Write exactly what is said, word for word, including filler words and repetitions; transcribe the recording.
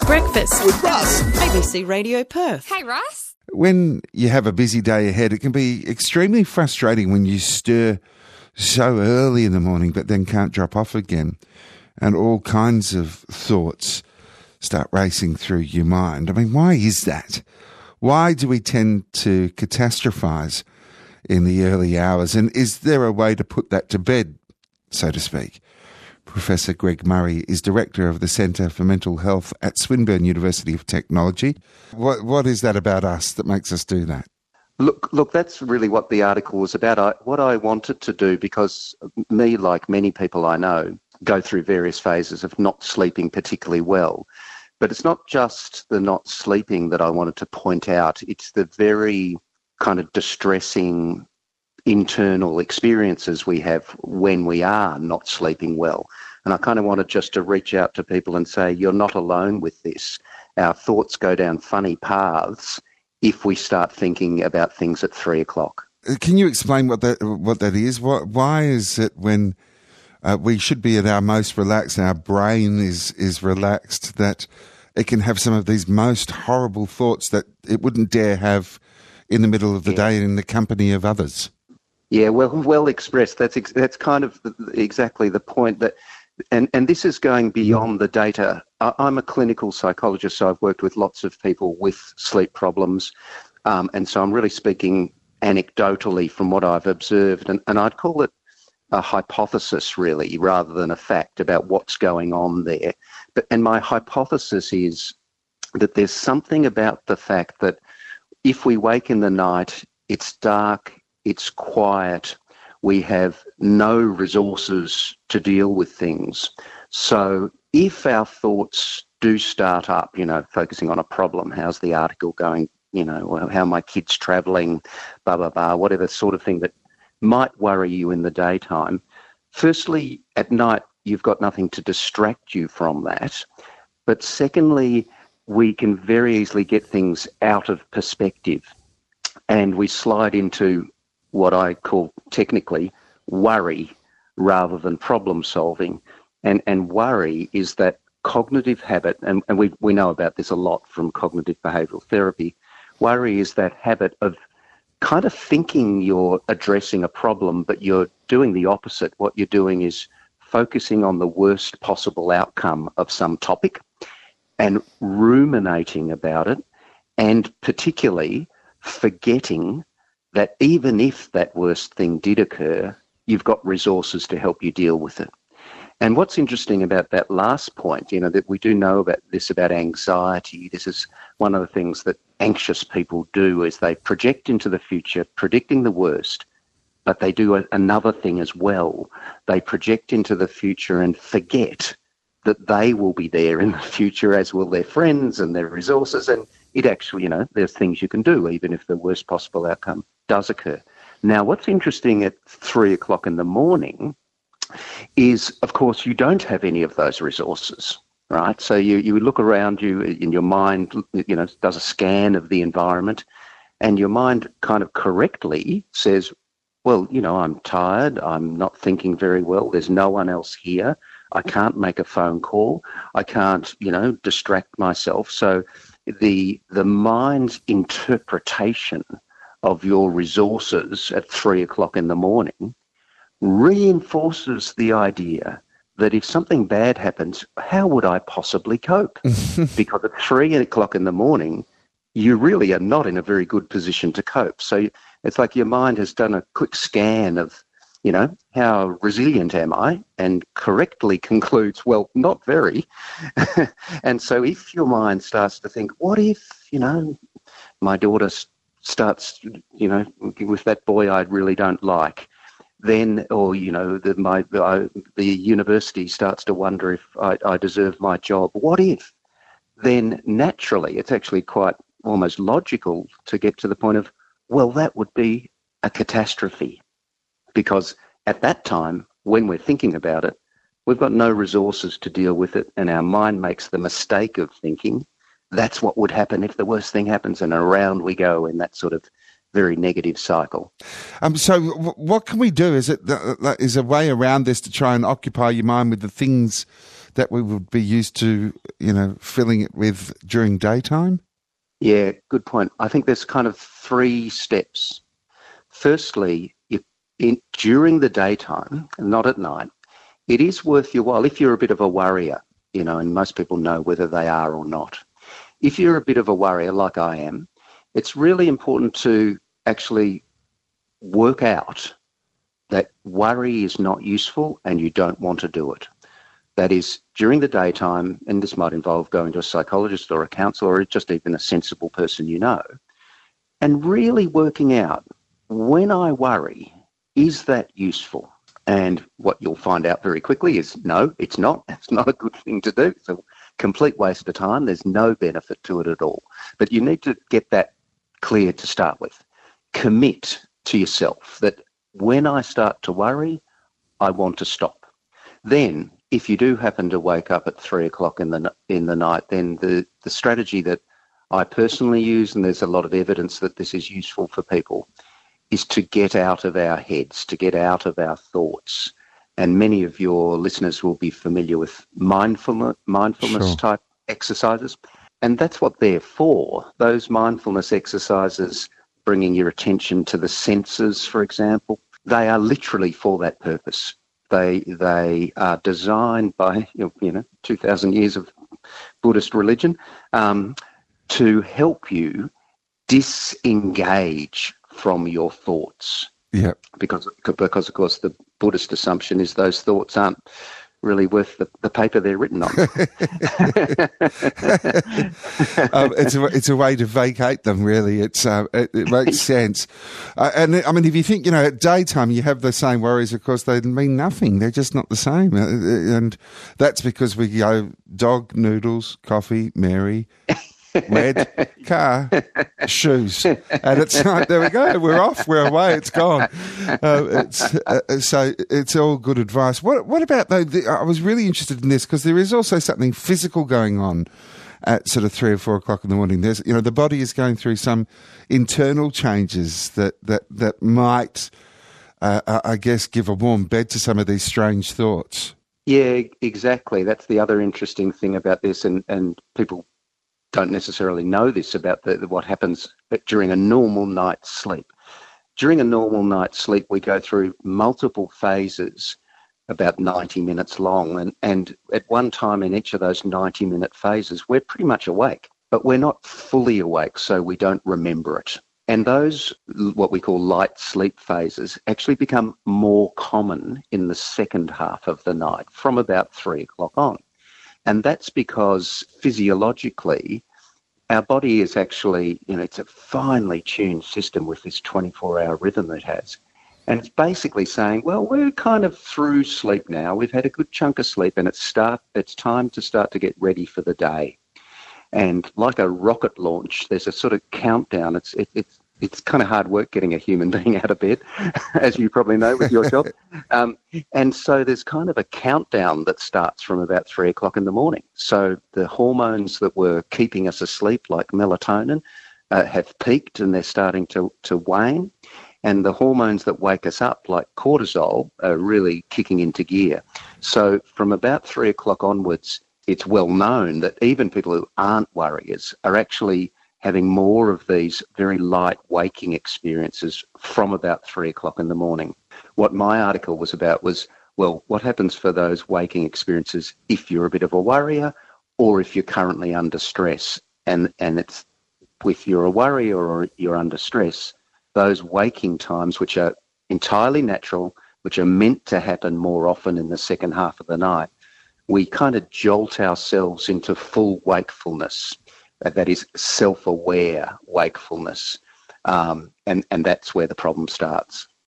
Breakfast with Russ. A B C Radio Perth. Hey, Russ. When you have a busy day ahead, it can be extremely frustrating when you stir so early in the morning but then can't drop off again, and all kinds of thoughts start racing through your mind. I mean, why is that? Why do we tend to catastrophize in the early hours? And is there a way to put that to bed, so to speak? Professor Greg Murray is Director of the Centre for Mental Health at Swinburne University of Technology. What What is that about us that makes us do that? Look, look, that's really what the article was about. I, what I wanted to do, because me, like many people I know, go through various phases of not sleeping particularly well. But it's not just the not sleeping that I wanted to point out. It's the very kind of distressing internal experiences we have when we are not sleeping well. And I kind of wanted just to reach out to people and say, you're not alone with this. Our thoughts go down funny paths if we start thinking about things at three o'clock. Can you explain what that what that is? What, why is it when uh, we should be at our most relaxed, our brain is, is relaxed, that it can have some of these most horrible thoughts that it wouldn't dare have in the middle of the yeah. day in the company of others? Yeah, well, well expressed. That's ex- that's kind of exactly the point. That, and and this is going beyond the data. I, I'm a clinical psychologist, so I've worked with lots of people with sleep problems, um, and so I'm really speaking anecdotally from what I've observed, and, and I'd call it a hypothesis, really, rather than a fact about what's going on there. But and my hypothesis is that there's something about the fact that if we wake in the night, it's dark, it's quiet, we have no resources to deal with things. So if our thoughts do start up, you know, focusing on a problem, how's the article going, you know, how are my kids travelling, blah, blah, blah, whatever sort of thing that might worry you in the daytime, firstly, at night, you've got nothing to distract you from that. But secondly, we can very easily get things out of perspective, and we slide into what I call technically worry rather than problem solving. And and worry is that cognitive habit, and, and we, we know about this a lot from cognitive behavioural therapy. Worry is that habit of kind of thinking you're addressing a problem, but you're doing the opposite. What you're doing is focusing on the worst possible outcome of some topic and ruminating about it, and particularly forgetting that even if that worst thing did occur, you've got resources to help you deal with it. And what's interesting about that last point, you know, that we do know about this about anxiety. This is one of the things that anxious people do, is they project into the future, predicting the worst, but they do a, another thing as well. They project into the future and forget that they will be there in the future, as will their friends and their resources. And it actually, you know, there's things you can do even if the worst possible outcome does occur. Now, what's interesting at three o'clock in the morning is, of course, you don't have any of those resources, right? So you, you look around you in your mind, you know, does a scan of the environment, and your mind kind of correctly says, well, you know, I'm tired, I'm not thinking very well, there's no one else here, I can't make a phone call, I can't, you know, distract myself. So the the mind's interpretation of your resources at three o'clock in the morning reinforces the idea that if something bad happens, how would I possibly cope? Because at three o'clock in the morning, you really are not in a very good position to cope. So it's like your mind has done a quick scan of, you know, how resilient am I? And correctly concludes, well, not very. And so if your mind starts to think, what if, you know, my daughter starts, you know, with that boy I really don't like, then, or, you know, the, my, I, the university starts to wonder if I, I deserve my job. What if? Then naturally, it's actually quite almost logical to get to the point of, well, that would be a catastrophe. Because at that time, when we're thinking about it, we've got no resources to deal with it, and our mind makes the mistake of thinking that's what would happen if the worst thing happens, and around we go in that sort of very negative cycle. Um, so w- what can we do? Is it th- th- is a way around this to try and occupy your mind with the things that we would be used to, you know, filling it with during daytime? Yeah, good point. I think there's kind of three steps. Firstly, if in, during the daytime, not at night, it is worth your while, if you're a bit of a worrier, you know, and most people know whether they are or not. If you're a bit of a worrier like I am, it's really important to actually work out that worry is not useful and you don't want to do it. That is, during the daytime, and this might involve going to a psychologist or a counsellor or just even a sensible person you know, and really working out, when I worry, is that useful? And what you'll find out very quickly is, no, it's not. It's not a good thing to do. It's a complete waste of time. There's no benefit to it at all. But you need to get that clear to start with. Commit to yourself that when I start to worry, I want to stop. Then, if you do happen to wake up at three o'clock in the in the night, then the, the strategy that I personally use, and there's a lot of evidence that this is useful for people, is to get out of our heads, to get out of our thoughts. And many of your listeners will be familiar with mindfulness, mindfulness sure. type exercises. And that's what they're for. Those mindfulness exercises, bringing your attention to the senses, for example, they are literally for that purpose. They they are designed by, you know, two thousand years of Buddhist religion um, to help you disengage from your thoughts. Yeah. Because, because, of course, the Buddhist assumption is those thoughts aren't really worth the, the paper they're written on. um, it's a it's a way to vacate them. Really, it's uh, it, it makes sense. Uh, and I mean, if you think, you know, at daytime you have the same worries, of course they mean nothing. They're just not the same, uh, and that's because we go dog, noodles, coffee, Mary. Red, car, shoes, and it's like, there we go, we're off, we're away, it's gone. Uh, it's, uh, so it's all good advice. What what about though? The, I was really interested in this because there is also something physical going on at sort of three or four o'clock in the morning. There's, you know, the body is going through some internal changes that that that might, uh, I guess, give a warm bed to some of these strange thoughts. Yeah, exactly. That's the other interesting thing about this, and and people don't necessarily know this about the, what happens during a normal night's sleep. During a normal night's sleep, we go through multiple phases, about ninety minutes long, and, and at one time in each of those ninety-minute phases, we're pretty much awake, but we're not fully awake, so we don't remember it. And those, what we call light sleep phases, actually become more common in the second half of the night, from about three o'clock on. And that's because physiologically, our body is actually, you know, it's a finely tuned system with this twenty-four hour rhythm it has. And it's basically saying, well, we're kind of through sleep now. We've had a good chunk of sleep, and it's start. It's time to start to get ready for the day. And like a rocket launch, there's a sort of countdown. It's it, it's it's kind of hard work getting a human being out of bed, as you probably know with your job. Um, and so there's kind of a countdown that starts from about three o'clock in the morning. So the hormones that were keeping us asleep, like melatonin, uh, have peaked and they're starting to, to wane. And the hormones that wake us up, like cortisol, are really kicking into gear. So from about three o'clock onwards, it's well known that even people who aren't worriers are actually having more of these very light waking experiences from about three o'clock in the morning. What my article was about was, well, what happens for those waking experiences if you're a bit of a worrier or if you're currently under stress? And and it's, if you're a worrier or you're under stress, those waking times, which are entirely natural, which are meant to happen more often in the second half of the night, we kind of jolt ourselves into full wakefulness. That is self-aware wakefulness, um, and, and that's where the problem starts.